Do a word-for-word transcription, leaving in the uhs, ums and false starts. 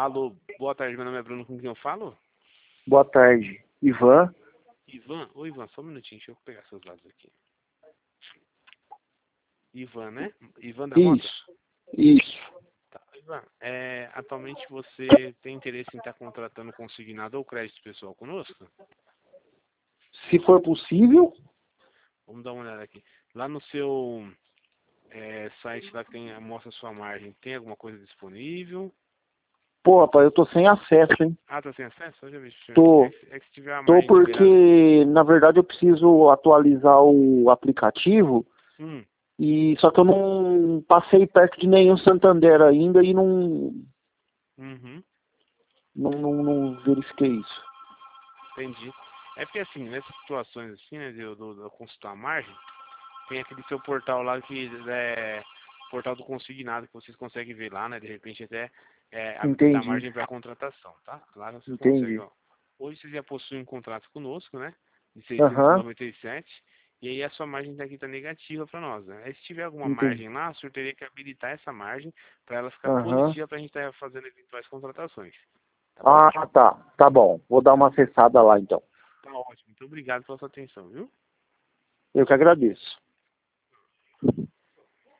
Alô, boa tarde, meu nome é Bruno, com quem eu falo? Boa tarde. Ivan? Ivan? Ô Ivan, só um minutinho, deixa eu pegar seus dados aqui. Ivan, né? Ivan da Mota? Isso, isso. Tá, Ivan, é, atualmente você tem interesse em estar contratando consignado ou crédito pessoal conosco? Se for possível, Vamos dar uma olhada aqui. Lá no seu é, site lá que tem, mostra a sua margem, tem alguma coisa disponível? pô, rapaz, eu tô sem acesso, hein? Ah, tá sem acesso? Eu já vi. É Tô, que, é que se tiver a tô margem liberada. porque, na verdade, eu preciso atualizar o aplicativo, Hum, e só que eu não passei perto de nenhum Santander ainda e não, uhum, não, não, não verifiquei isso. entendi. É porque assim, nessas situações assim, né, de eu do, do consultar a margem, tem aquele seu portal lá que é portal do consignado que vocês conseguem ver lá, né? De repente até é, habilitar a Entendi, margem para contratação, tá? Lá você consegue, entendi. ó. Hoje você já possui um contrato conosco, né? De seiscentos e Aham, noventa e sete. E aí a sua margem daqui tá negativa para nós, né? Aí se tiver alguma entendi. margem lá, o senhor teria que habilitar essa margem para ela ficar Aham. positiva para a gente estar fazendo eventuais contratações. Tá bom? Ah, tá, tá bom. Vou dar uma acessada lá, então. Tá ótimo. Muito obrigado pela sua atenção, viu? Eu que agradeço.